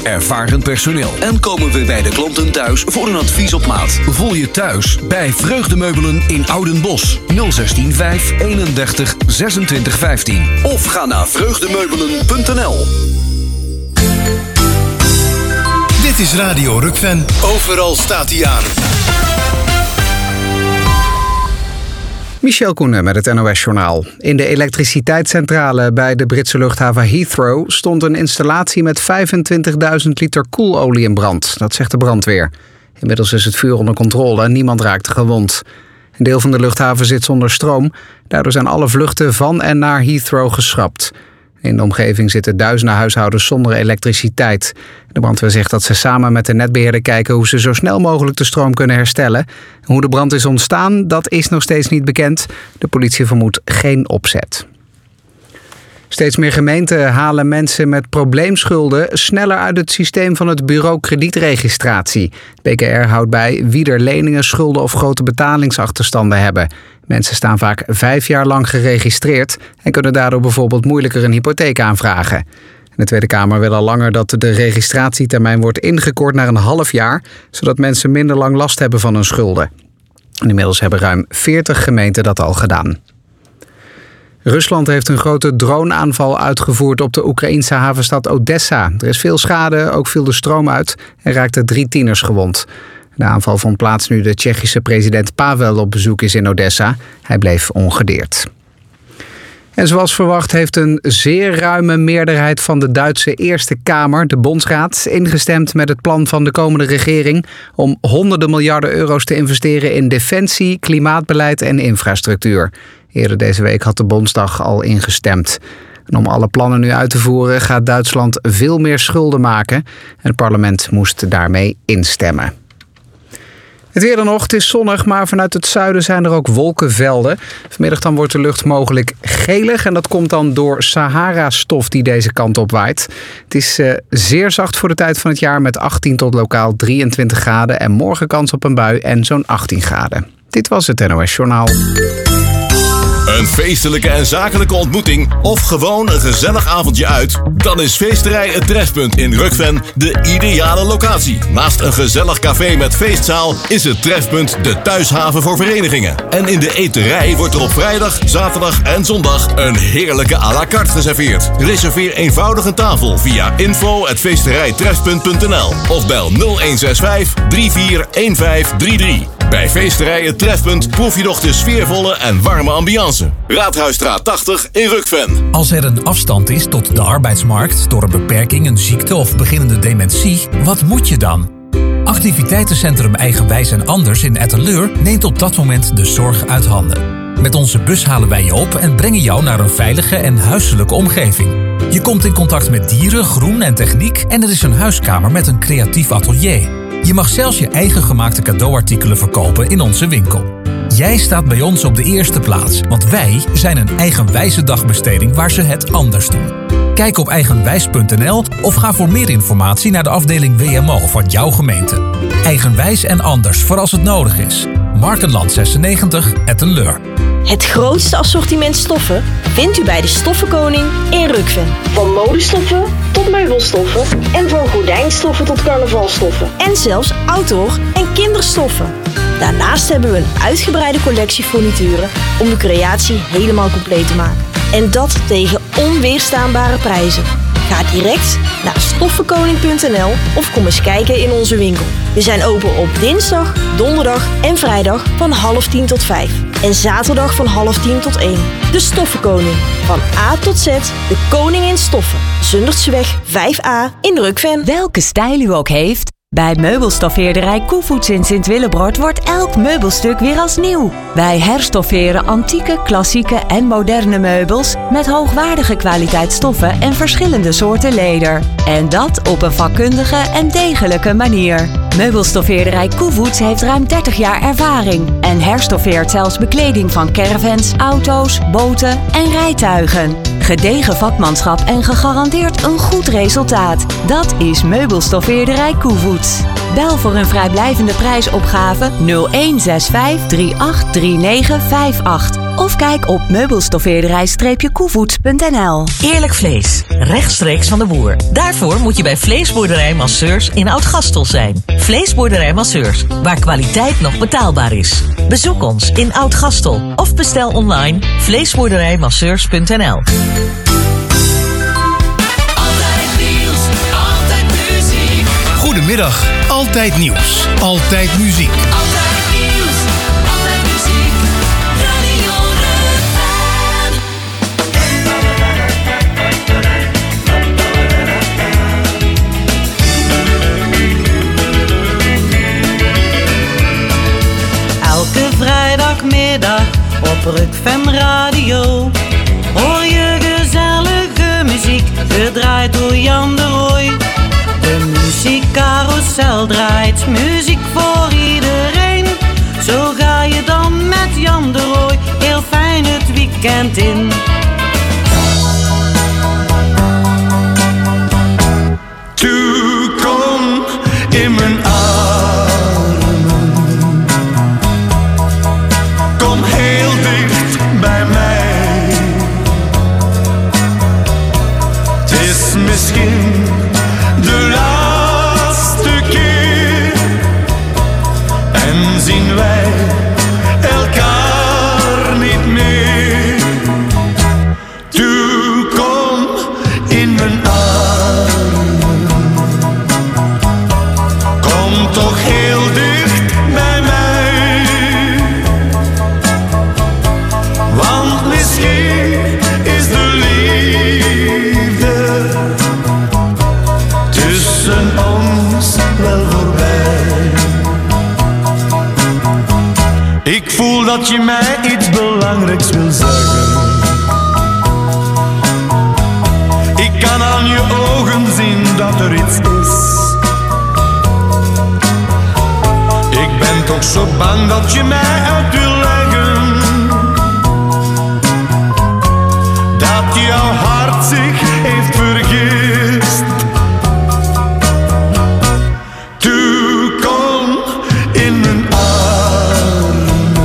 ervaren personeel. En komen we bij de klanten thuis voor een advies op maat. Voel je thuis bij Vreugdemeubelen in Oudenbosch. 016 5 31 26 15. Of ga naar vreugdemeubelen.nl. Dit is Radio Rukven. Overal staat hij aan. Michel Koenen met het NOS-journaal. In de elektriciteitscentrale bij de Britse luchthaven Heathrow stond een installatie met 25.000 liter koelolie in brand. Dat zegt de brandweer. Inmiddels is het vuur onder controle en niemand raakte gewond. Een deel van de luchthaven zit zonder stroom. Daardoor zijn alle vluchten van en naar Heathrow geschrapt. In de omgeving zitten duizenden huishoudens zonder elektriciteit. De brandweer zegt dat ze samen met de netbeheerder kijken hoe ze zo snel mogelijk de stroom kunnen herstellen. Hoe de brand is ontstaan, dat is nog steeds niet bekend. De politie vermoedt geen opzet. Steeds meer gemeenten halen mensen met probleemschulden sneller uit het systeem van het bureau kredietregistratie. BKR houdt bij wie er leningen, schulden of grote betalingsachterstanden hebben. Mensen staan vaak 5 jaar lang geregistreerd en kunnen daardoor bijvoorbeeld moeilijker een hypotheek aanvragen. De Tweede Kamer wil al langer dat de registratietermijn wordt ingekort naar een half jaar, zodat mensen minder lang last hebben van hun schulden. En inmiddels hebben ruim 40 gemeenten dat al gedaan. Rusland heeft een grote droneaanval uitgevoerd op de Oekraïense havenstad Odessa. Er is veel schade, ook viel de stroom uit en raakten 3 tieners gewond. De aanval vond plaats nu de Tsjechische president Pavel op bezoek is in Odessa. Hij bleef ongedeerd. En zoals verwacht heeft een zeer ruime meerderheid van de Duitse Eerste Kamer, de Bondsraad, ingestemd met het plan van de komende regering om honderden miljarden euro's te investeren in defensie, klimaatbeleid en infrastructuur. Eerder deze week had de Bondsdag al ingestemd. En om alle plannen nu uit te voeren gaat Duitsland veel meer schulden maken. En het parlement moest daarmee instemmen. Het weer dan nog, het is zonnig, maar vanuit het zuiden zijn er ook wolkenvelden. Vanmiddag dan wordt de lucht mogelijk gelig en dat komt dan door Sahara-stof die deze kant op waait. Het is zeer zacht voor de tijd van het jaar met 18 tot lokaal 23 graden en morgen kans op een bui en zo'n 18 graden. Dit was het NOS Journaal. Een feestelijke en zakelijke ontmoeting of gewoon een gezellig avondje uit? Dan is Feesterij Het Trefpunt in Rukven de ideale locatie. Naast een gezellig café met feestzaal is het Trefpunt de thuishaven voor verenigingen. En in de eterij wordt er op vrijdag, zaterdag en zondag een heerlijke à la carte geserveerd. Reserveer eenvoudig een tafel via info@feesterijtrefpunt.nl of bel 0165 341533. Bij Feesterij Het Trefpunt proef je nog de sfeervolle en warme ambiance. Raadhuisstraat 80 in Rukven. Als er een afstand is tot de arbeidsmarkt door een beperking, een ziekte of beginnende dementie, wat moet je dan? Activiteitencentrum Eigenwijs en Anders in Etteleur neemt op dat moment de zorg uit handen. Met onze bus halen wij je op en brengen jou naar een veilige en huiselijke omgeving. Je komt in contact met dieren, groen en techniek en er is een huiskamer met een creatief atelier. Je mag zelfs je eigen gemaakte cadeauartikelen verkopen in onze winkel. Jij staat bij ons op de eerste plaats, want wij zijn een eigenwijze dagbesteding waar ze het anders doen. Kijk op eigenwijs.nl of ga voor meer informatie naar de afdeling WMO van jouw gemeente. Eigenwijs en Anders voor als het nodig is. Markenland 96, Etteleur. Het grootste assortiment stoffen vindt u bij de Stoffenkoning in Rukven. Van modestoffen tot meubelstoffen en van gordijnstoffen tot carnavalstoffen. En zelfs outdoor- en kinderstoffen. Daarnaast hebben we een uitgebreide collectie furnituren om de creatie helemaal compleet te maken. En dat tegen onweerstaanbare prijzen. Ga direct naar stoffenkoning.nl of kom eens kijken in onze winkel. We zijn open op dinsdag, donderdag en vrijdag van 9:30 tot 5. En zaterdag van 9:30 tot 1. De Stoffenkoning. Van A tot Z, de koning in stoffen. Zundertseweg 5A in Rukven. Welke stijl u ook heeft, bij meubelstoffeerderij Koevoets in Sint-Willebrord wordt elk meubelstuk weer als nieuw. Wij herstofferen antieke, klassieke en moderne meubels met hoogwaardige kwaliteitsstoffen en verschillende soorten leder. En dat op een vakkundige en degelijke manier. Meubelstoffeerderij Koevoets heeft ruim 30 jaar ervaring en herstoffeert zelfs bekleding van caravans, auto's, boten en rijtuigen. Gedegen vakmanschap en gegarandeerd een goed resultaat. Dat is meubelstoffeerderij Koevoets. Bel voor een vrijblijvende prijsopgave 0165 383958. Of kijk op meubelstoffeerderij-koevoets.nl. Eerlijk vlees, rechtstreeks van de boer. Daarvoor moet je bij Vleesboerderij Masseurs in Oud-Gastel zijn. Vleesboerderij Masseurs, waar kwaliteit nog betaalbaar is. Bezoek ons in Oud-Gastel of bestel online vleesboerderijmasseurs.nl. Goedemiddag, Altijd Nieuws, Altijd Muziek. Altijd nieuws, altijd muziek, Radio Rukven. Elke vrijdagmiddag op Rukven Radio hoor je gezellige muziek, gedraaid door Jan de Rooij. De muziekcarousel draait, muziek voor iedereen. Zo ga je dan met Jan de Rooij heel fijn het weekend in. Toe, kom in mijn armen. Kom heel dicht bij mij. Het is misschien de laatste keer en zien wij elkaar niet meer. Toe, kom in mijn armen. Kom toch heel dicht bij mij. Want misschien is de liefde tussen ons wel voorbij. Ik voel dat je mij iets belangrijks wil zeggen. Ik kan aan je ogen zien dat er iets is. Ik ben toch zo bang dat je mij uit wil leggen. Dat jouw hart zich heeft vergist. Toe, kom in mijn armen.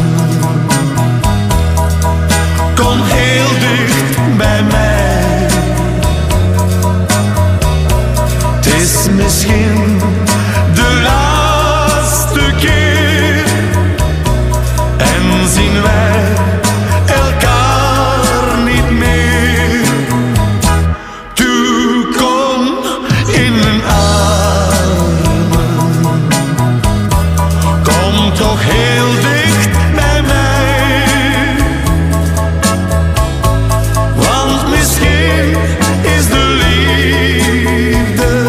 Kom heel dicht bij mij. Het is misschien de laatste keer en zien wij elkaar niet meer. Toe, kom in mijn armen. Kom toch heel dicht bij mij. Want misschien is de liefde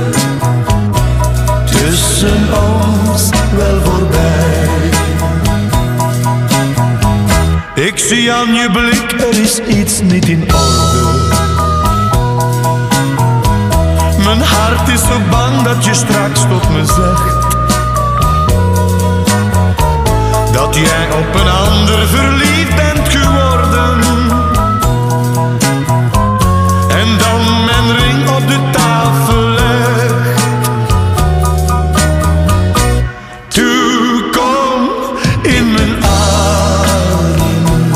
tussen ons wel voorbij. Ik zie aan je blik, er is iets niet in orde. Mijn hart is zo bang dat je straks tot me zegt dat jij op een ander verliefd bent geworden. En dan mijn ring op de tafel legt. Toe, kom in mijn armen.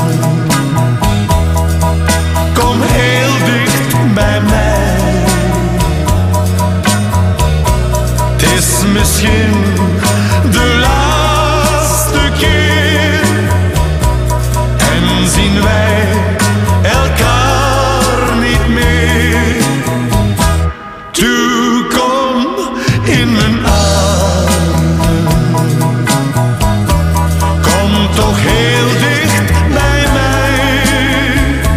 Kom heel dicht bij mij. Het is misschien de laatste keer en zien wij elkaar niet meer. Toe, kom in mijn armen. Kom toch heel dicht bij mij.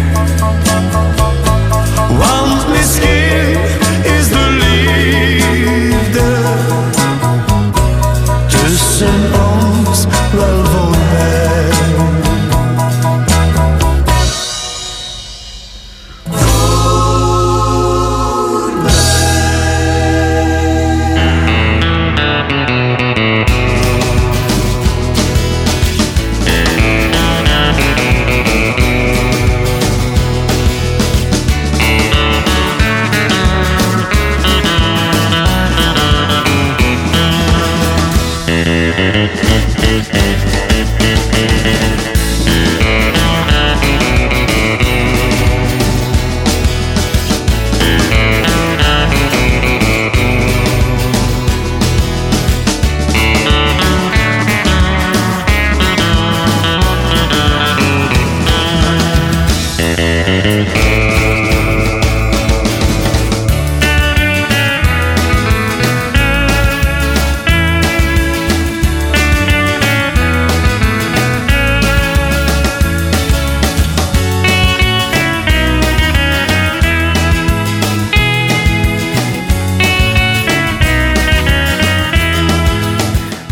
Want misschien is de liefde tussen ons wel voorbij.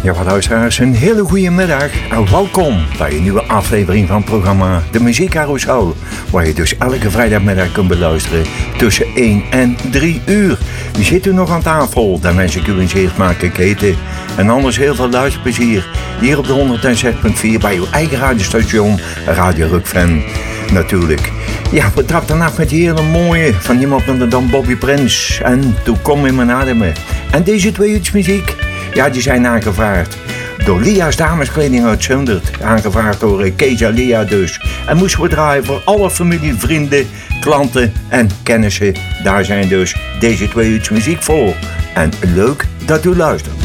Ja, wat luisteraars, een hele goede middag en welkom bij een nieuwe aflevering van het programma De Muziekcarousel, waar je dus elke vrijdagmiddag kunt beluisteren tussen 1 en 3 uur. Wie zit u nog aan tafel? Dan wens ik u een zeer smakelijke eten en anders heel veel luisterplezier hier op de 106.4 bij uw eigen radiostation Radio Rukven. Natuurlijk. Ja, we trapten af met die hele mooie van niemand minder dan Bobby Prince en Toen kom in mijn ademen. En deze 2 uurtjes muziek, ja, die zijn aangevraagd door Lia's Dameskleding uit Zundert. Aangevraagd door Kees Lia dus. En moesten we draaien voor alle familie, vrienden, klanten en kennissen. Daar zijn dus deze 2 uurtjes muziek voor. En leuk dat u luistert.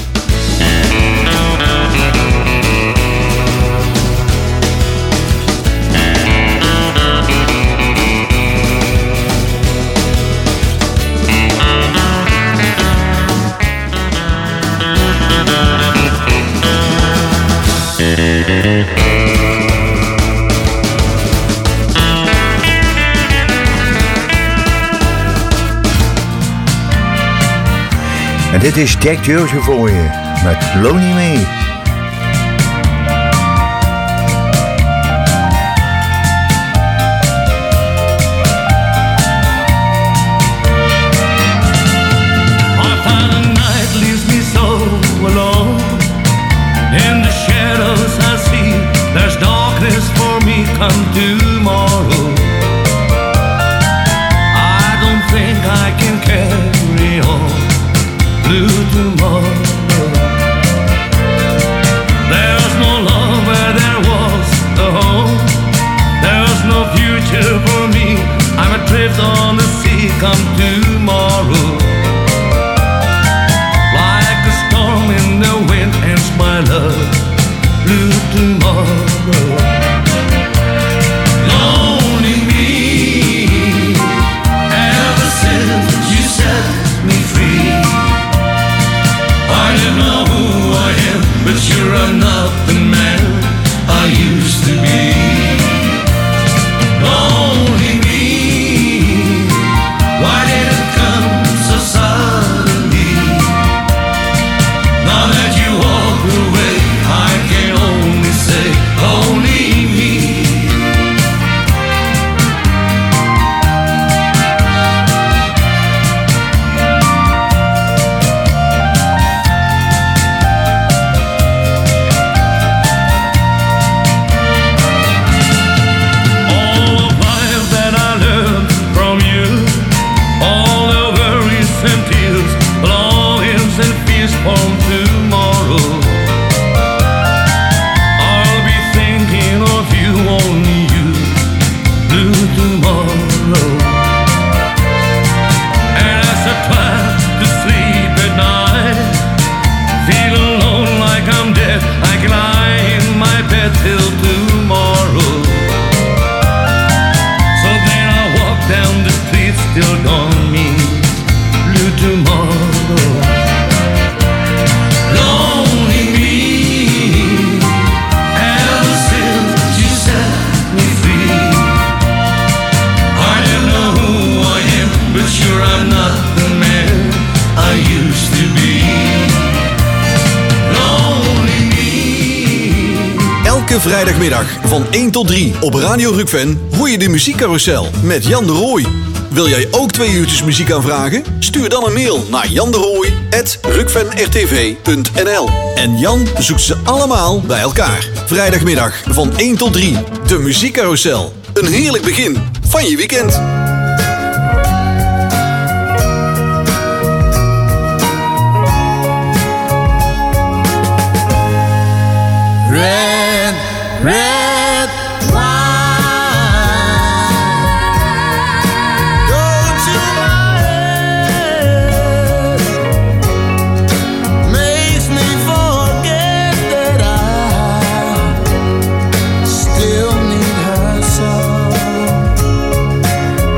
En dit is Jack Jersey voor je met Lonely Me. Come tomorrow, I don't think I can carry on blue tomorrow. There's no love where there was a home. There's no future for me. I'm adrift on the sea come tomorrow. Like a storm in the wind ends my love blue tomorrow. But you're not the man I used to be. Lonely me, why did it come so suddenly? Now that you walk away, I can only say only me. Till tomorrow. So then I walk down the street, still don't mean blue tomorrow. Lonely me, ever since you set me free. I don't know who I am, but sure I'm not the man I used to be. Elke vrijdagmiddag van 1 tot 3 op Radio Rukven hoor je de muziekcarousel met Jan de Rooij. Wil jij ook 2 uurtjes muziek aanvragen? Stuur dan een mail naar janderooij@rukvenrtv.nl. En Jan zoekt ze allemaal bij elkaar. Vrijdagmiddag van 1 tot 3, de muziekcarousel. Een heerlijk begin van je weekend. Red wine, go to my head, makes me forget that I still need her so.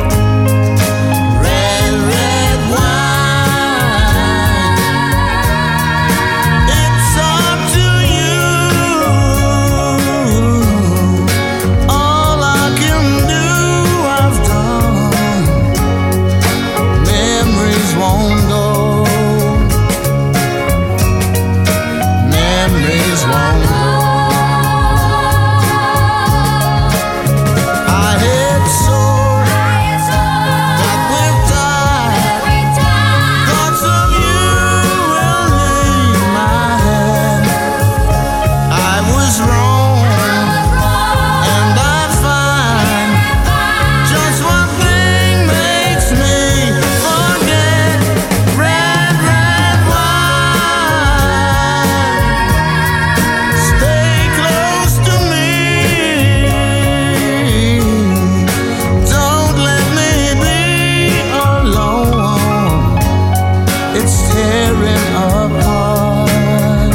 tearing apart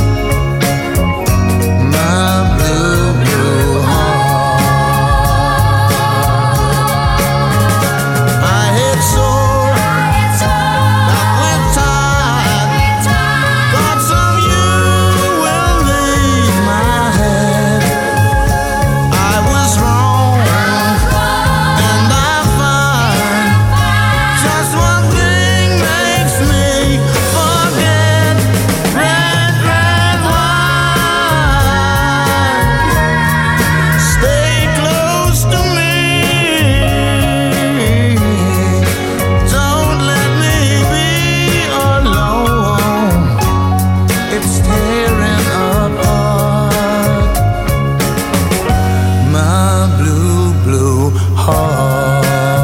my blue, blue heart. I had sore that with time, thoughts of you will leave my head. I was wrong, and I find just one thing makes me forget. Red, red wine, stay close to me. Don't let me be alone. It's tearing apart my blue, blue heart.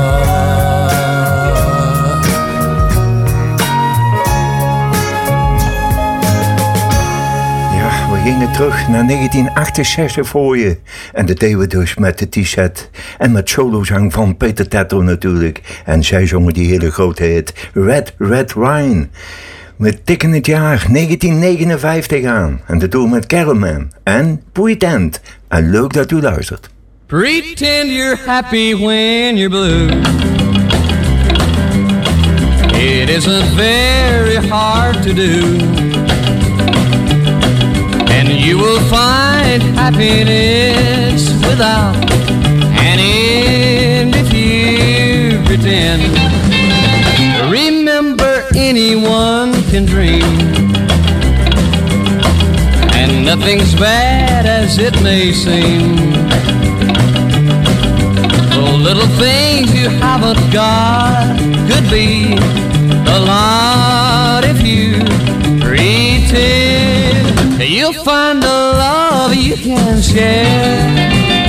Ja, we gingen terug naar 1968 voor je. En dat deden we dus met de T-set en met solozang van Peter Tetro natuurlijk. En zij zongen die hele grote hit Red, Red Wine. We tikken het jaar 1959 aan. En dat doen we met Caroman en Pretend. En leuk dat u luistert. Pretend you're happy when you're blue. It isn't very hard to do. And you will find happiness without an end if you pretend. Remember, anyone can dream, and nothing's bad as it may seem. The little things you haven't got could be a lot if you pretend. You'll find a love you can share,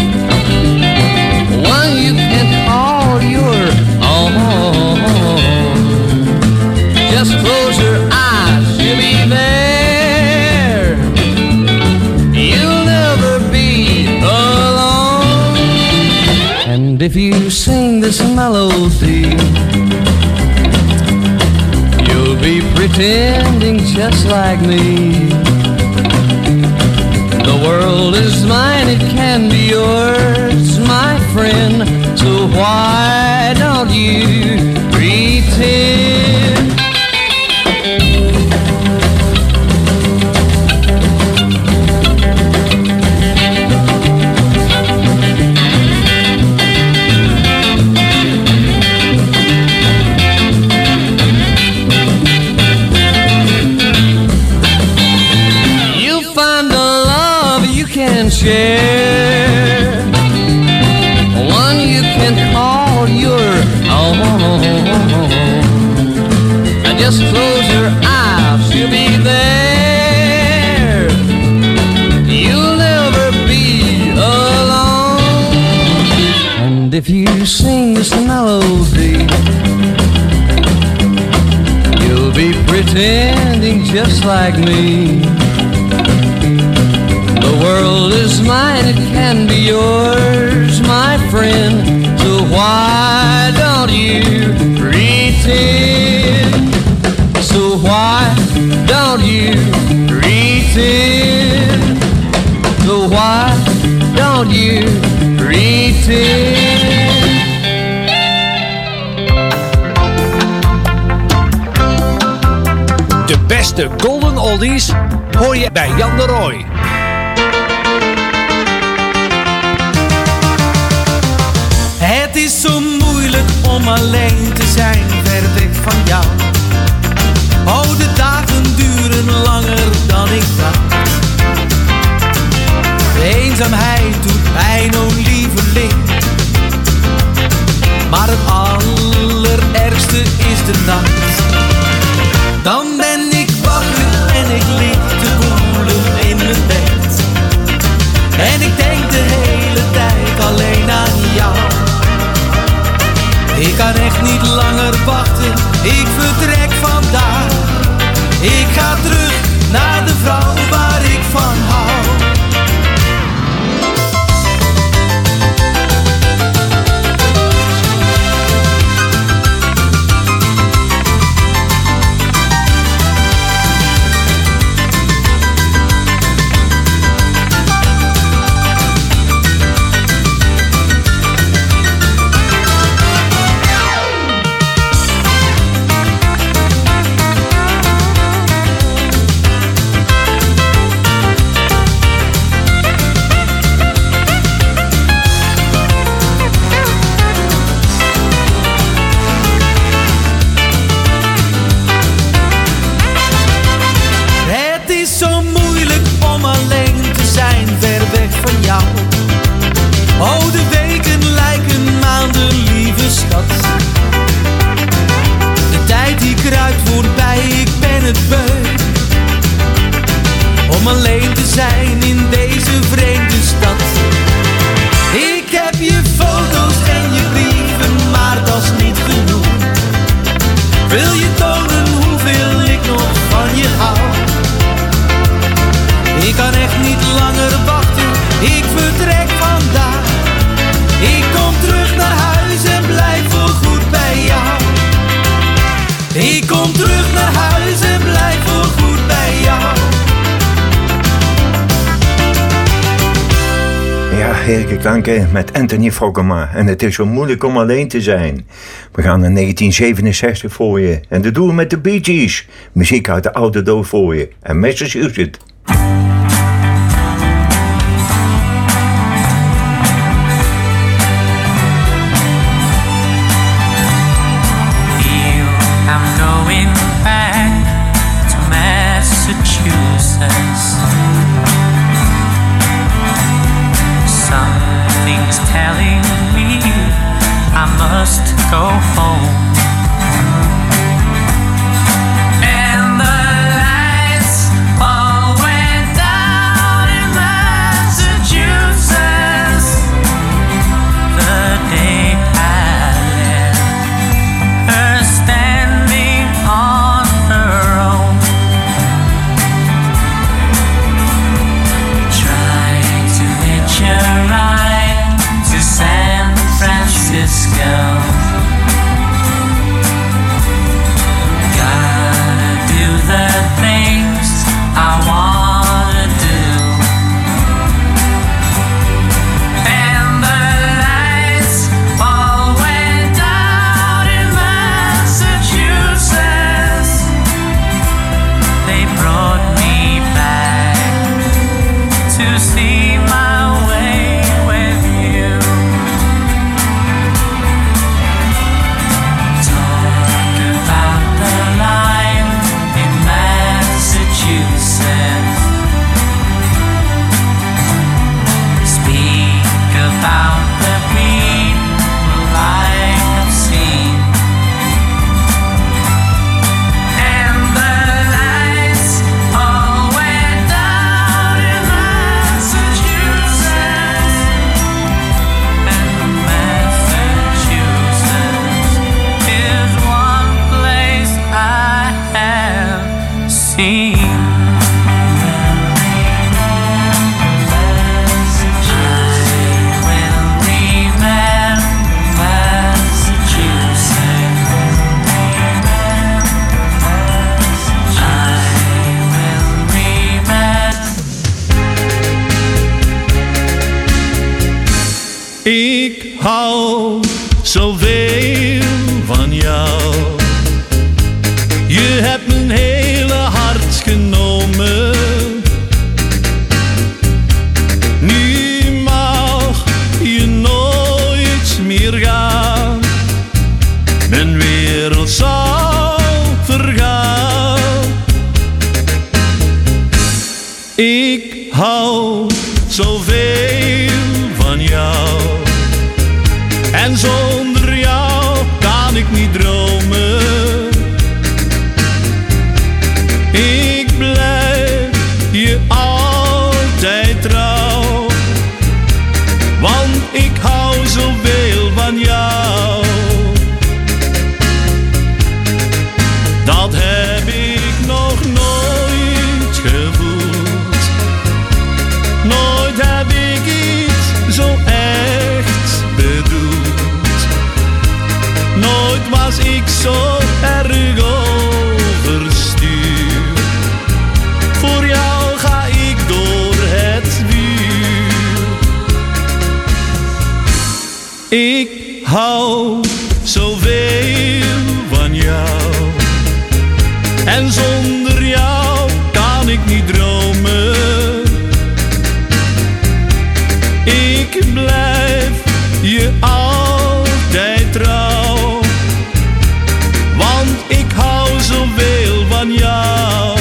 one you can call your own. Just close your eyes, you'll be there. You'll never be alone. And if you sing this melody, you'll be pretending just like me. The world is mine, it can be yours, my friend. So why don't you pretend? Share one you can call your own. And just close your eyes, you'll be there. You'll never be alone. And if you sing this melody, you'll be pretending just like me. The world is mine, it can be yours, my friend. So why don't you pretend? So why don't you pretend? So why don't you pretend? De beste golden oldies hoor je bij Jan de Rooij. Het is zo moeilijk om alleen te zijn, ver weg van jou. Oh, de dagen duren langer dan ik dacht. De eenzaamheid doet pijn, oh lieveling. Maar het allerergste is de nacht. Dan ben ik wakker en ik lig te woelen in mijn bed. En ik denk de hele tijd alleen aan jou. Ik kan echt niet langer wachten, ik vertrek vandaag. Ik zijn in deze vreemde stad. Ik heb je foto's en je brieven, maar dat is niet genoeg. Wil je tonen hoeveel ik nog van je hou? Ik kan echt niet langer wachten, ik vertrek vandaag. Ik kom terug naar huis en blijf voorgoed bij jou. Ik kom terug naar huis en blijf voorgoed bij jou. Ja, heerlijke klanken met Anthony Fokkema. En het is zo moeilijk om alleen te zijn. We gaan naar 1967 voor je. En dat doen we met de Bee Gees. Muziek uit de oude dood voor je. En Massachusetts. Something's telling me I must go home. And the lights all went down in Massachusetts the day I left her standing on her own. Trying to hitch a ride to San Francisco. Gotta do the things I wanna do. And the lights all went down in Massachusetts. They brought me back to see my way with you. Talk about the line in Massachusetts. Speak about the people I have seen. And the lights all went down in Massachusetts. And Massachusetts is one place I have seen. Ik hou zoveel van jou. Je hebt mijn hele hart genomen. Nu mag je nooit meer gaan. Mijn wereld zal vergaan. Ik hou zoveel van jou. En zonder jou kan ik niet dromen. Ik blijf je altijd trouw. Want ik hou zoveel van jou. Dat heb ik nog nooit gevoeld. Nooit heb ik iets zo echt bedoeld. Nooit was ik zo erg overstuur. Voor jou ga ik door het vuur. Ik hou zoveel van jou. En zonder jou kan ik niet dromen. Ik blijf je altijd trouw. Want ik hou zoveel van jou.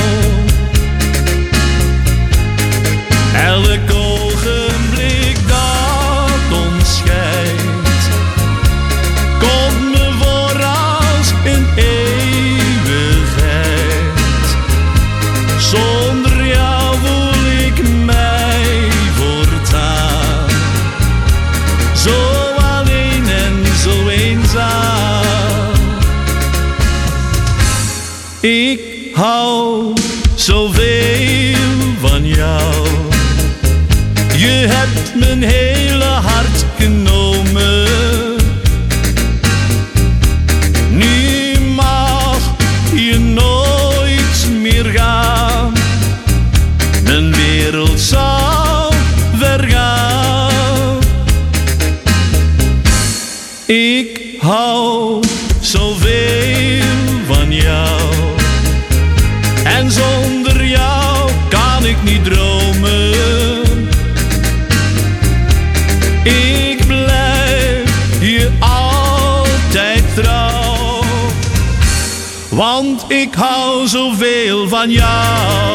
Elk ogenblik dat ons scheidt komt me voor zoveel van jou. Je hebt mijn hele hart genomen. Nu mag je nooit meer gaan. Mijn wereld zal vergaan. Ik hou zoveel van jou. En zonder jou kan ik niet dromen. Ik blijf je altijd trouw. Want ik hou zoveel van jou.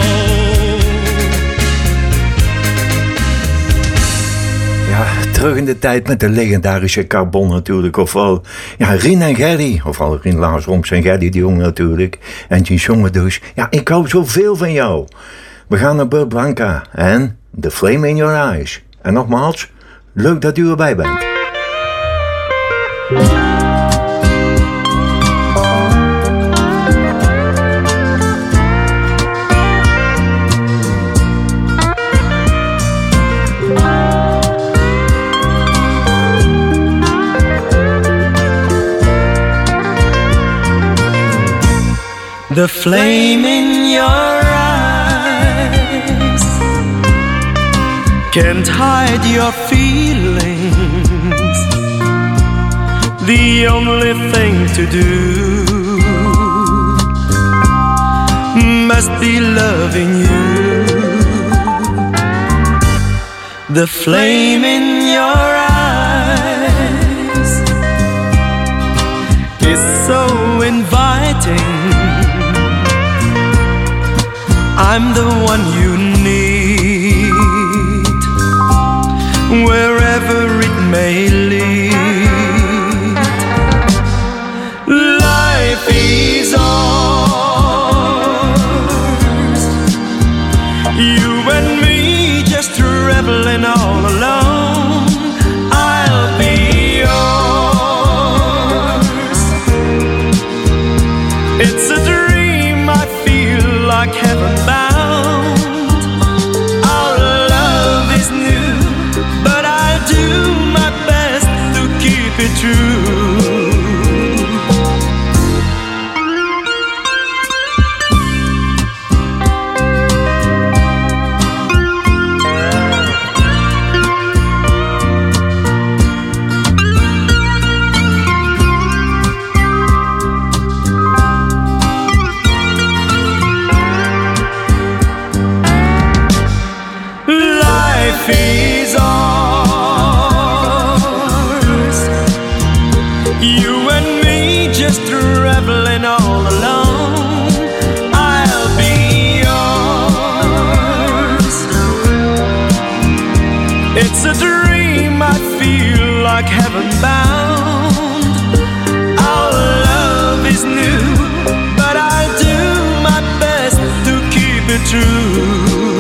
Ja, terug in de tijd met de legendarische Carbon natuurlijk. Ofwel, ja, Rien en Gerry. Ofwel Rien Lars Romps en Gerry de Jong natuurlijk. En die zongen dus, ja, ik hou zoveel van jou. We gaan naar Bert Blanca en The Flame in Your Eyes. En nogmaals, leuk dat u erbij bent. The flame in your eyes can't hide your feelings. The only thing to do must be loving you. The flame in your eyes is so inviting. I'm the one you need, wherever it may lead. Life is ours, you and me just traveling all alone. I'll be yours. It's a dream, I feel like heaven bound. Our love is new, but I'll do my best to keep it true. Like heaven bound. Our love is new, but I'll do my best to keep it true.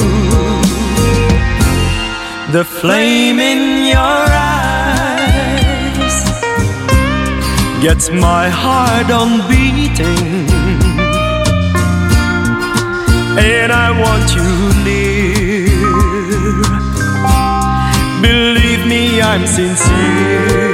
The flame in your eyes gets my heart on beating, and I want you near. Believe me, I'm sincere.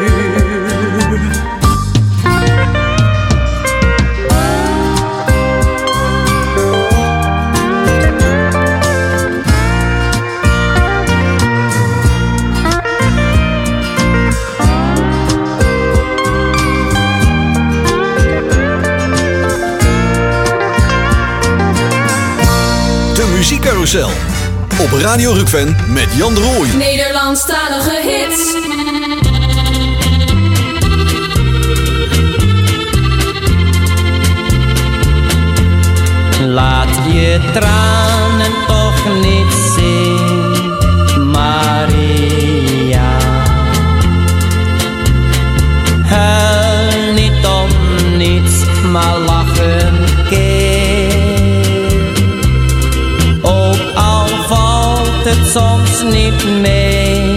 De Muziekcarousel op Radio Rukven met Jan de Rooij. Nederlandstalige hits. Laat je tranen toch niet zien, Maria. Huil niet om niets, maar lach een keer. Ook al valt het soms niet mee,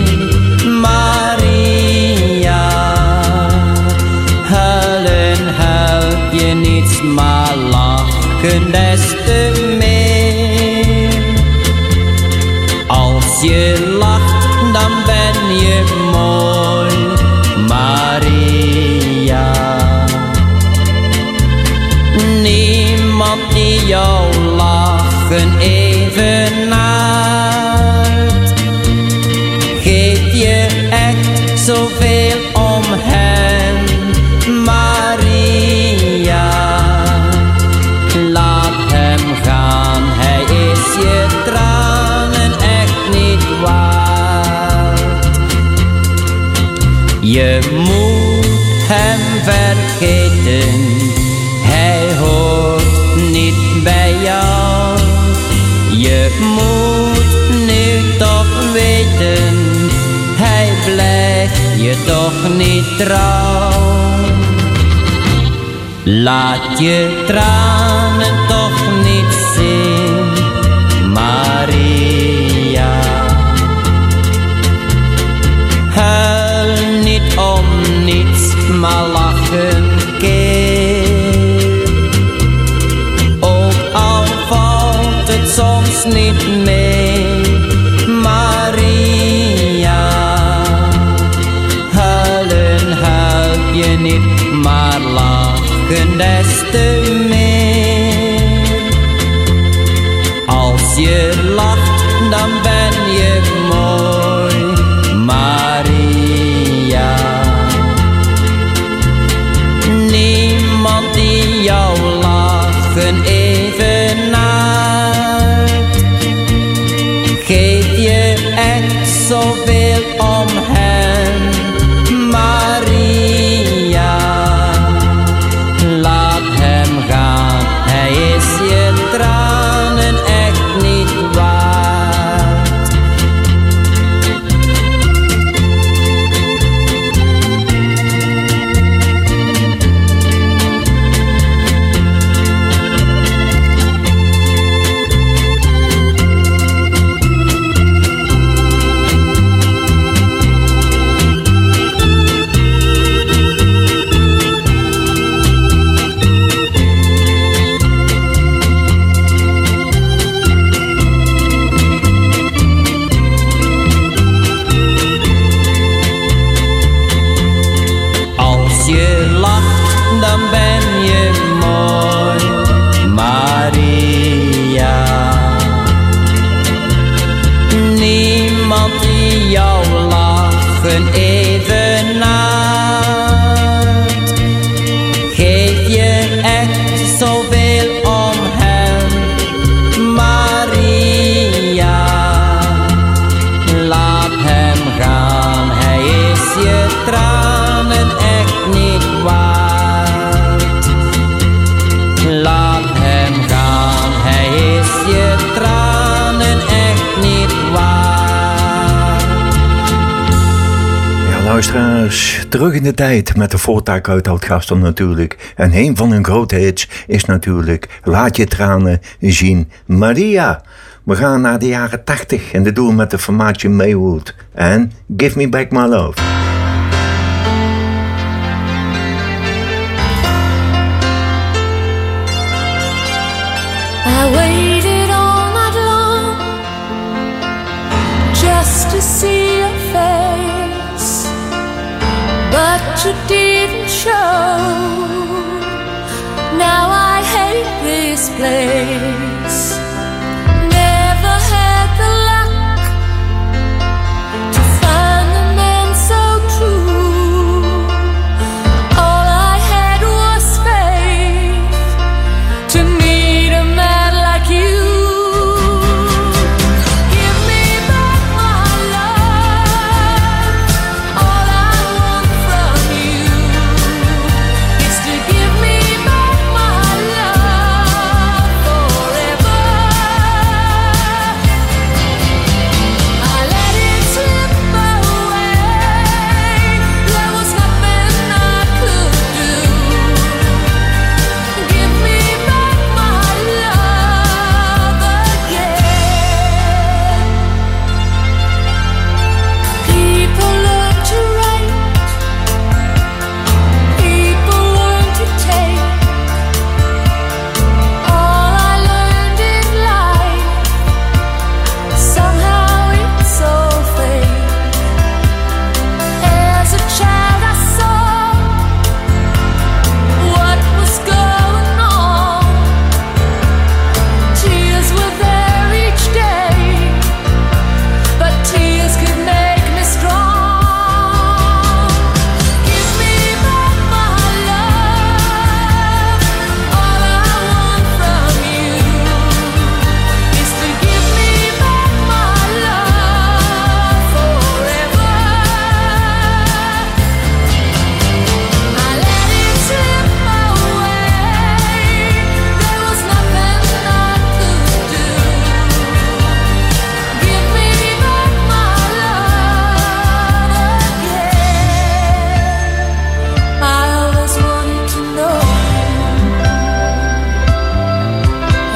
Maria. Huilen helpt je niets, maar lachen des te meer. je lacht, dan ben je mooi, Maria. Niemand die jouw lachen evenaart. Geef je echt zoveel om hen, Maria. Laat hem gaan, hij is je tranen echt niet waard. Je moet hem vergeten, hij hoort niet bij jou. Je moet nu toch weten, hij blijft je toch niet trouw. Laat je tranen toch niet zien, Maria. Huil niet om niets, maar lach een keer. Ook al valt het soms niet mee, Maria. Huilen help je niet, maar lachen des te meer. Als je lacht, dan ben je mooi, Maria. Niemand die jouw lachen evenaart. Geef je echt zoveel om hen, Maria. Laat hem gaan, hij is je tranen echt niet waard. Als je lacht, dan ben je mooi, Maria. Niemand die jouw lachen evenaart. Geef je echt zoveel om hem, Maria. Laat hem gaan, hij is je tranen echt niet waard. Laat hem gaan, hij is je tranen echt niet waard. Ja, luisteraars, terug in de tijd met de voortaak uit Oud-Gastel natuurlijk. En een van hun grote hits is natuurlijk Laat je tranen zien, Maria. We gaan naar de jaren 80 en dat doen we met de formaatje Maywood en Give Me Back My Love. I waited all night long just to see your face, but you didn't show. Now I hate this place. Never had the luck to find the man so true. All I had was faith to meet a man like you. Give me back my love. All I want from you is to give me back my love.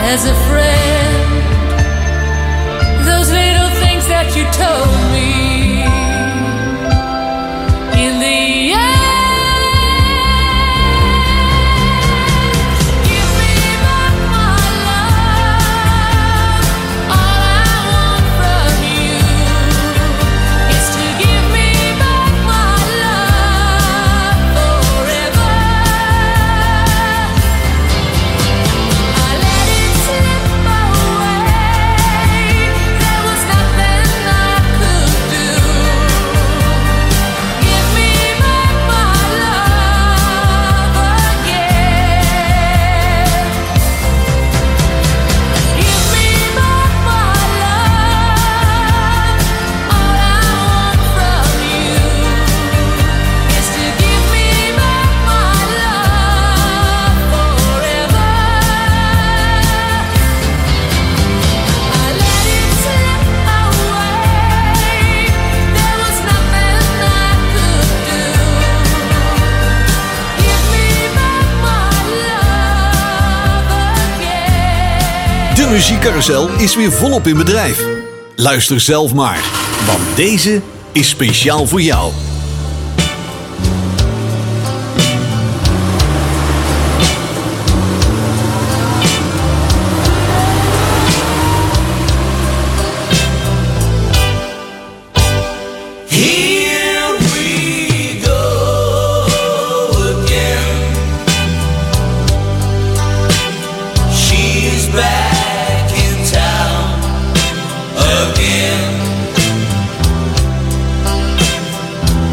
as a friend. Those little things that you told me in the end. Give me back my love. All I want from you is to give me back my love forever. I let it slip away. There was nothing I could do. Give me back my love again. Give me back my love. All I want from you is to give me back my love forever. I let it slip away. There was nothing I could do. Give me back my love again. De muziekcarousel is weer volop in bedrijf. Luister zelf maar, want deze is speciaal voor jou. Here we go again. She's back in town again.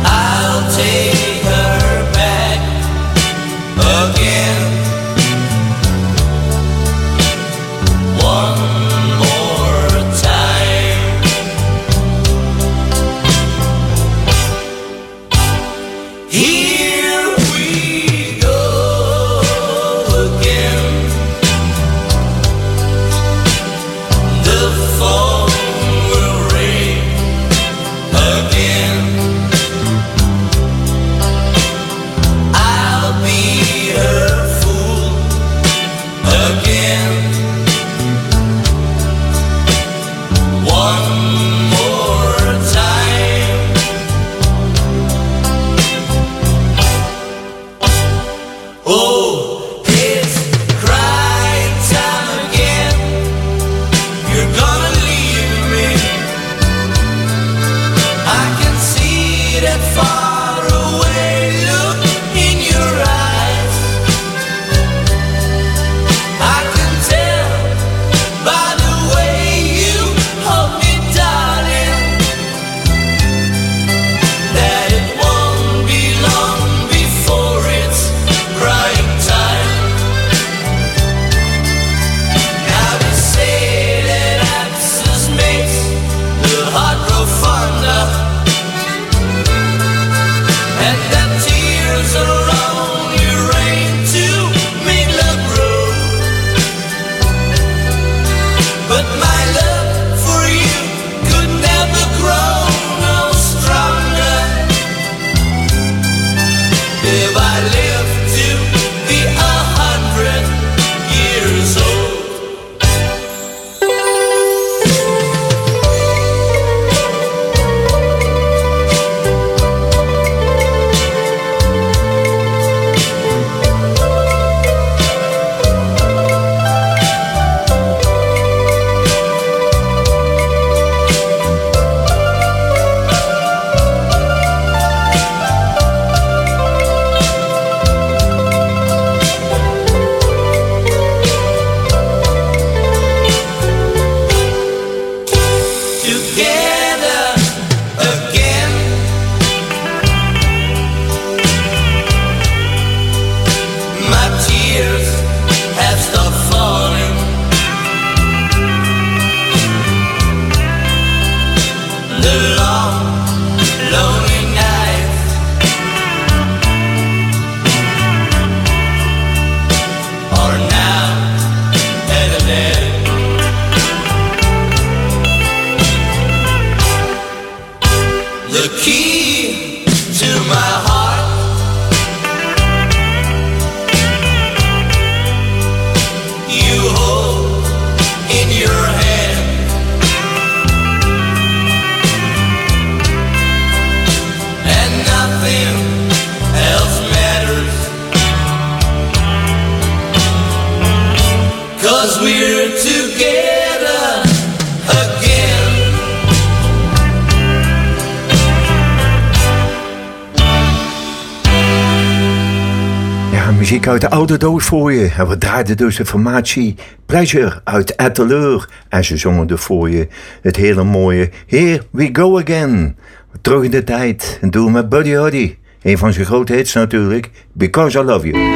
muziek uit de oude doos voor je. En we draaiden dus de formatie Pleasure uit Etteleur. En ze zongen er voor je het hele mooie Here We Go Again. Terug in de tijd. En doen we met Buddy Holly. Een van zijn grote hits natuurlijk. Because I Love You.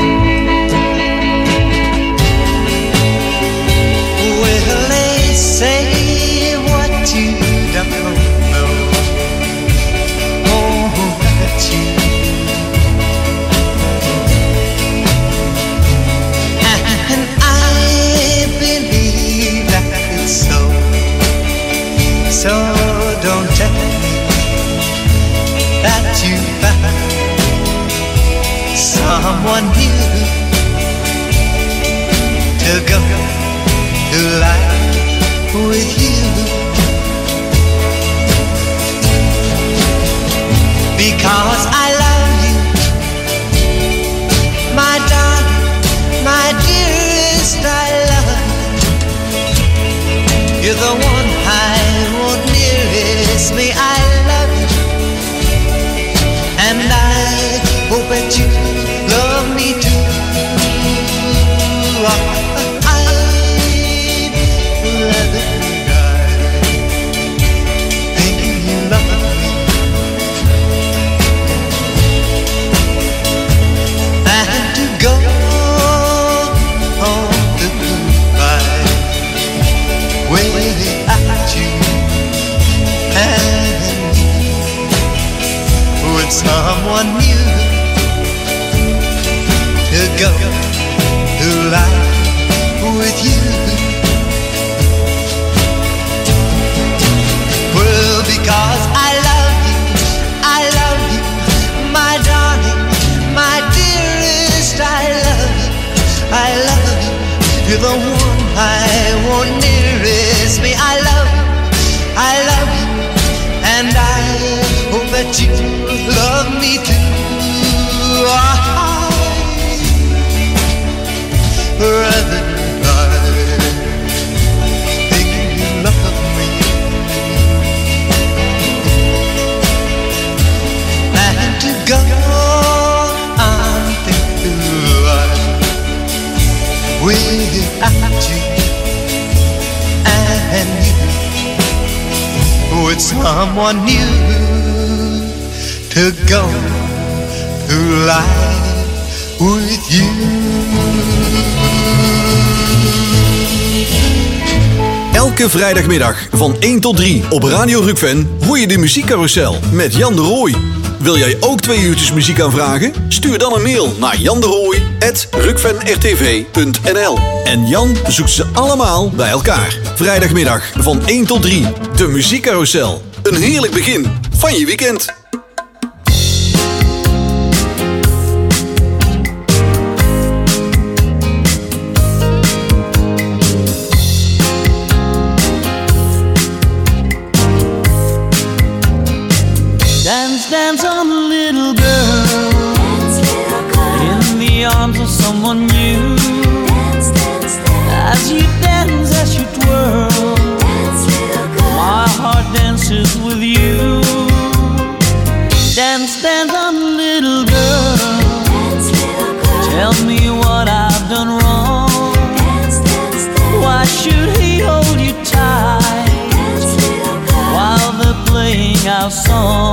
Well, they say what you don't know. Oh, that you. And I believe that it's so. So don't tell me that you found someone new to go to life with you. Because I love you, my darling, my dearest, I love you. You're the one I want nearest me, I love you. And I hope that you love me too. I'd rather die thinking you love me than to go on goodbye without you and with someone new to go through life with you. Well, because I love you, my darling, my dearest, I love you, you're the one I want nearest me, I love you, and I hope that you love me too. Rather die thinking you love me than to go on through life without you and you with someone new to go through life with you. Elke vrijdagmiddag van 1 tot 3 op Radio Rukven hoor je de muziekcarousel met Jan de Rooij. Wil jij ook 2 uurtjes muziek aanvragen? Stuur dan een mail naar janderooij@rukvenrtv.nl. En Jan zoekt ze allemaal bij elkaar. Vrijdagmiddag van 1 tot 3, de muziekcarousel. Een heerlijk begin van je weekend. Dance on a little girl, in the arms of someone new. As you dance, as you twirl, my heart dances with you. Dance, dance on a little girl, tell me what I've done wrong. Why should he hold you tight while they're playing our song?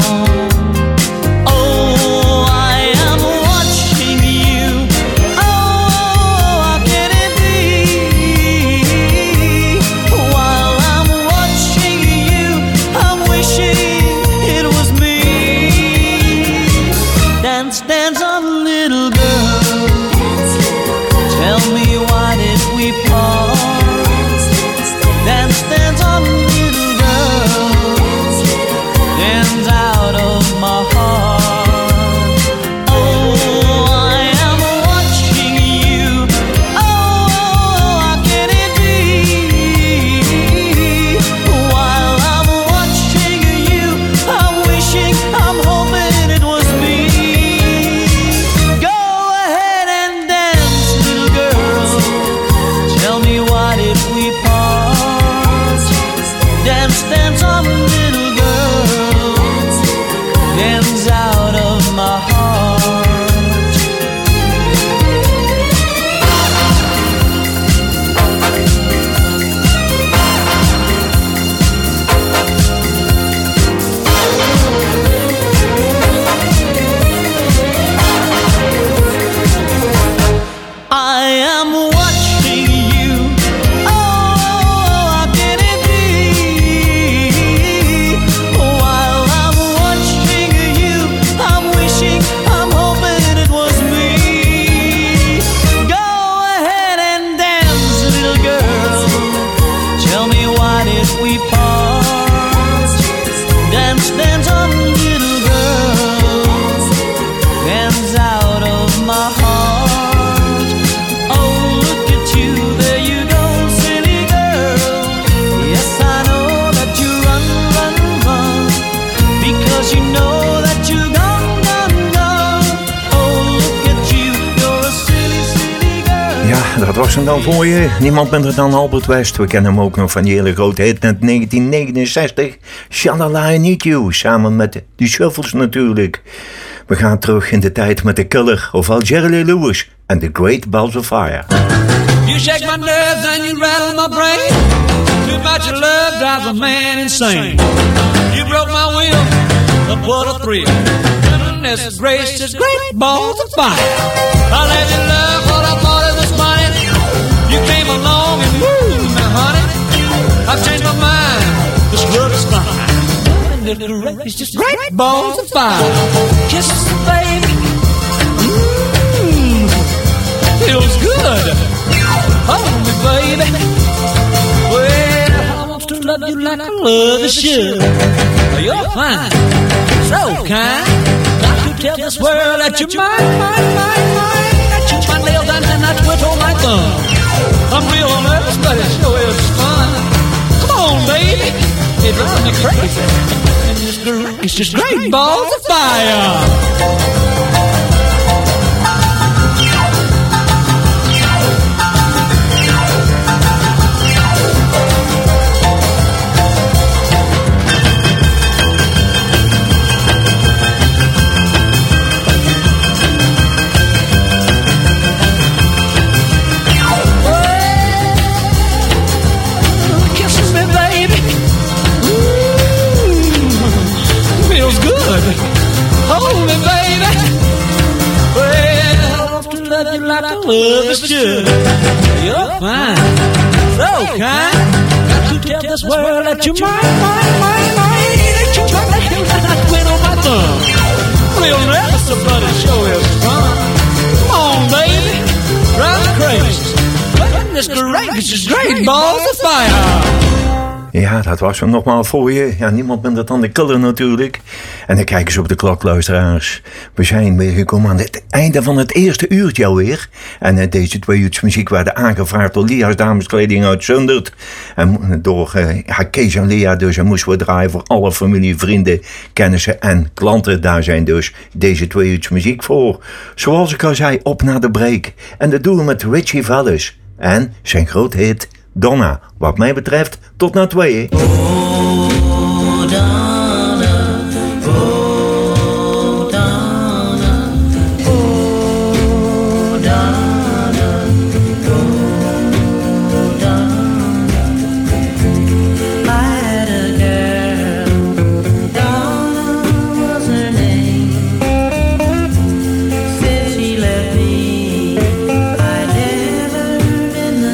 Wishing why did we part? Dance, dance on, little girl. Dance out of my heart. Oh, look at you, there you go, silly girl. Yes, I know that you run, run, run, because you know that you gone, gone, gone. Oh, look at you, you're a silly, silly girl. Ja, dat was hem dan voor je. Niemand minder dan Albert West. We kennen hem ook nog van die hele grote hit uit 1969. Shalala, I Need You. Samen met de Shuffles natuurlijk. We gaan terug in de tijd met de Killer, ofwel Jerry Lee Lewis en The Great Balls of Fire. You shake my nerves and you rattle my brain. Too much of love drives a man insane. You broke my will, but what a thrill. Goodness gracious, great balls of fire. I let you love what I thought it was funny. You came along and woo, now honey, I've changed my mind. This love is fine. It's just great balls of fire. Kisses, baby. Feels good. Hold me, baby. Well, I want to love you like I love you should. You're fine, so kind. Got to tell this world that you're mine, mine, mine, mine. That you my nails and I twitch on my thumb. I'm real nervous, but it sure is fun. Come on, baby. It drives me crazy. It's just great balls of fire. Hold me, baby. Well, I want to love you like I love is should. You're fine, so kind. Got to tell this world that you're mine, mine, mine, mine. That you try to hit like I quit on my thumb. Real nervous, but it sure is fun. Come on, baby, drive me crazy. Goodness gracious, great balls of fire. Ja, dat was hem nogmaals voor je. Ja, niemand minder dan de Killer natuurlijk. En dan kijken ze op de klok, luisteraars. We zijn weer gekomen aan het einde van het eerste uurtje alweer. En deze 2 uurtjes muziek werden aangevraagd door Lia's Dameskleding uit Zundert. En door Kees en Lia, dus en moesten we draaien voor alle familie, vrienden, kennissen en klanten. Daar zijn dus deze 2 uurtjes muziek voor. Zoals ik al zei, op naar de break. En dat doen we met Richie Valens. En zijn grote hit Donna. Wat mij betreft, tot na 2.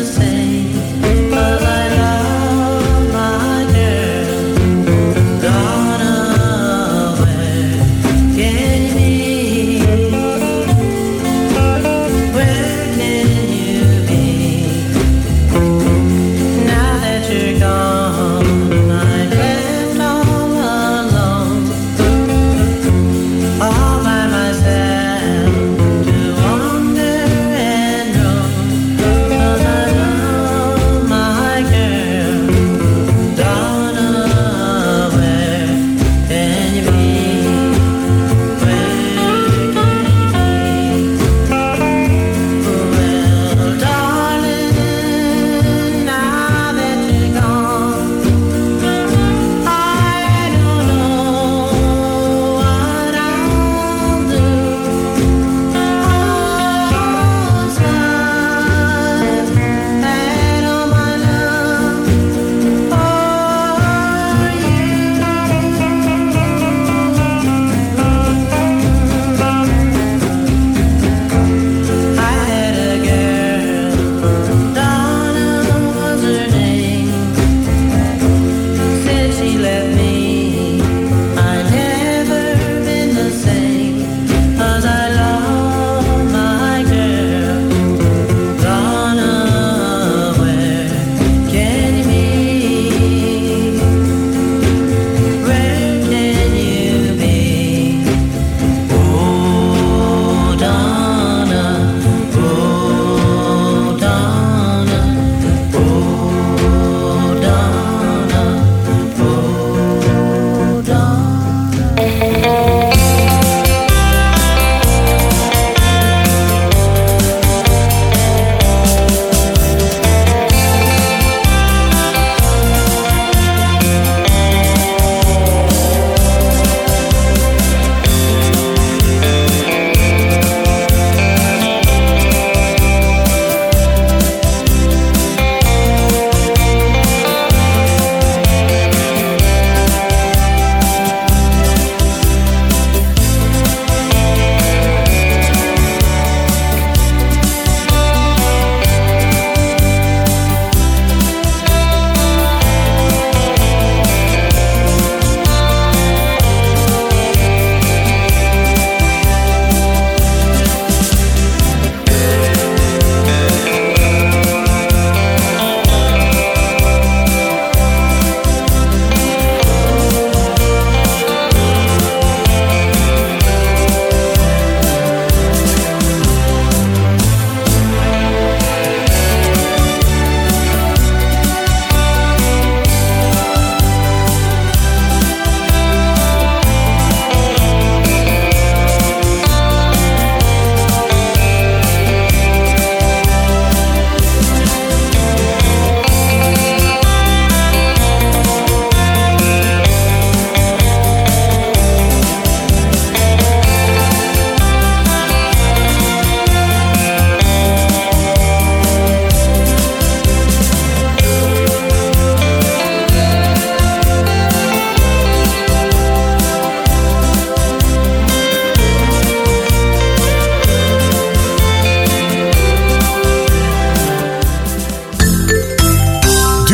God.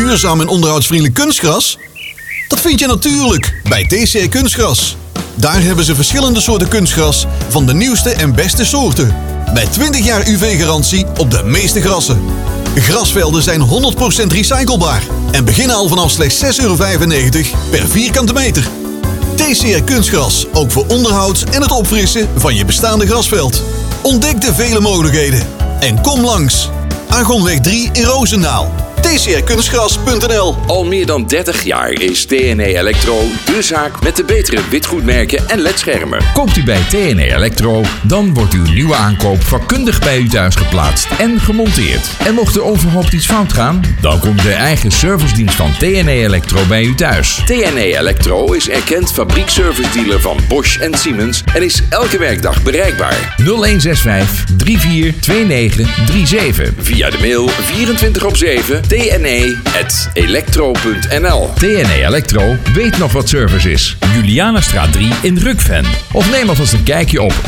duurzaam en onderhoudsvriendelijk kunstgras? Dat vind je natuurlijk bij TCR Kunstgras. Daar hebben ze verschillende soorten kunstgras van de nieuwste en beste soorten. Met 20 jaar UV-garantie op de meeste grassen. Grasvelden zijn 100% recyclebaar en beginnen al vanaf slechts €6,95 per vierkante meter. TCR Kunstgras, ook voor onderhoud en het opfrissen van je bestaande grasveld. Ontdek de vele mogelijkheden en kom langs. Argonweg 3 in Roosendaal. TCRkunstgras.nl. Al meer dan 30 jaar is TNE Electro de zaak met de betere witgoedmerken en ledschermen. Koopt u bij TNE Electro, dan wordt uw nieuwe aankoop vakkundig bij u thuis geplaatst en gemonteerd. En mocht er onverhoopt iets fout gaan, dan komt de eigen servicedienst van TNE Electro bij u thuis. TNE Electro is erkend fabriekservice-dealer van Bosch en Siemens en is elke werkdag bereikbaar. 0165 342937. Via de mail 24/7 tne@electro.nl. TNE Electro weet nog wat service is. Julianastraat 3 in Rukven. Of neem alvast een kijkje op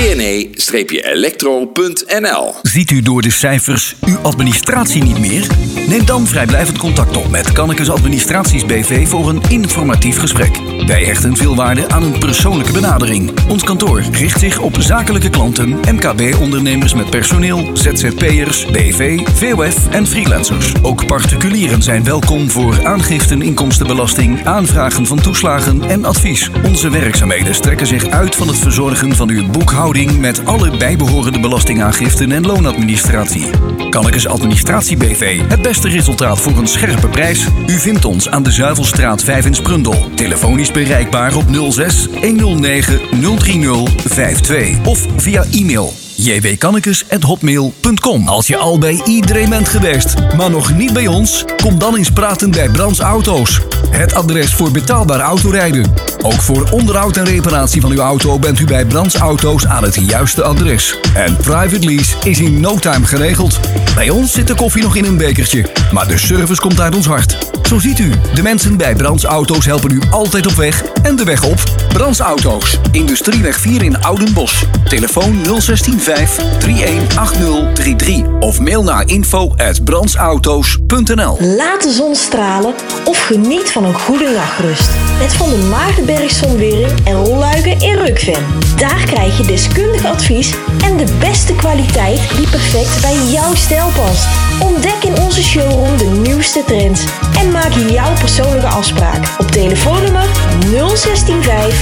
tne-electro.nl. Ziet u door de cijfers uw administratie niet meer? Neem dan vrijblijvend contact op met Kannekes Administraties BV voor een informatief gesprek. Wij hechten veel waarde aan een persoonlijke benadering. Ons kantoor richt zich op zakelijke klanten, MKB-ondernemers met personeel, ZZP'ers, BV, VOF en freelancers. Ook particulieren zijn welkom voor aangiften inkomstenbelasting, aanvragen van toeslagen en advies. Onze werkzaamheden strekken zich uit van het verzorgen van uw boekhouding met alle bijbehorende belastingaangiften en loonadministratie. Kannekes Administratie BV. Het beste resultaat voor een scherpe prijs. U vindt ons aan de Zuivelstraat 5 in Sprundel. Telefonisch bereikbaar op 06 109 030 52 of via e-mail jwkannekes@hotmail.com. Als je al bij iedereen bent geweest, maar nog niet bij ons, kom dan eens praten bij Brands Auto's. Het adres voor betaalbaar autorijden. Ook voor onderhoud en reparatie van uw auto bent u bij Brands Auto's aan het juiste adres. En private lease is in no time geregeld. Bij ons zit de koffie nog in een bekertje, maar de service komt uit ons hart. Zo ziet u, de mensen bij Brands Auto's helpen u altijd op weg en de weg op. Brands Auto's, Industrieweg 4 in Oudenbosch. Telefoon 016 5 318033 of mail naar info@brandsauto's.nl. Laat de zon stralen of geniet van een goede nachtrust. Met Van der Maardenberg Zonwering en rolluiken in Rukven. Daar krijg je deskundig advies en de beste kwaliteit die perfect bij jouw stijl past. Ontdek in onze showroom de nieuwste trends en maak jouw persoonlijke afspraak op telefoonnummer 0165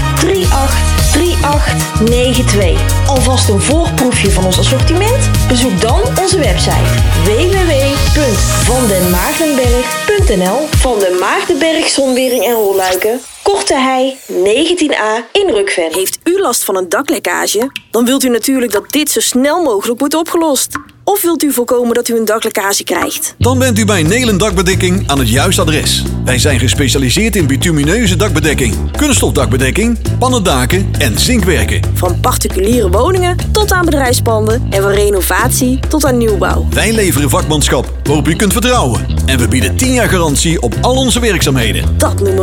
383892. Alvast een voorproefje van ons assortiment? Bezoek dan onze website www.vandenmaardenberg.nl. Van den Maardenberg Zonwering en rolluiken, Korte Hei 19A in Rukven. Heeft u last van een daklekkage? Dan wilt u natuurlijk dat dit zo snel mogelijk wordt opgelost. Of wilt u voorkomen dat u een daklekkage krijgt? Dan bent u bij Nelen Dakbedekking aan het juiste adres. Wij zijn gespecialiseerd in bitumineuze dakbedekking, kunststofdakbedekking, pannendaken en zinkwerken. Van particuliere woningen tot aan bedrijfspanden en van renovatie tot aan nieuwbouw. Wij leveren vakmanschap waarop u kunt vertrouwen. En we bieden 10 jaar garantie op al onze werkzaamheden. Dat noemen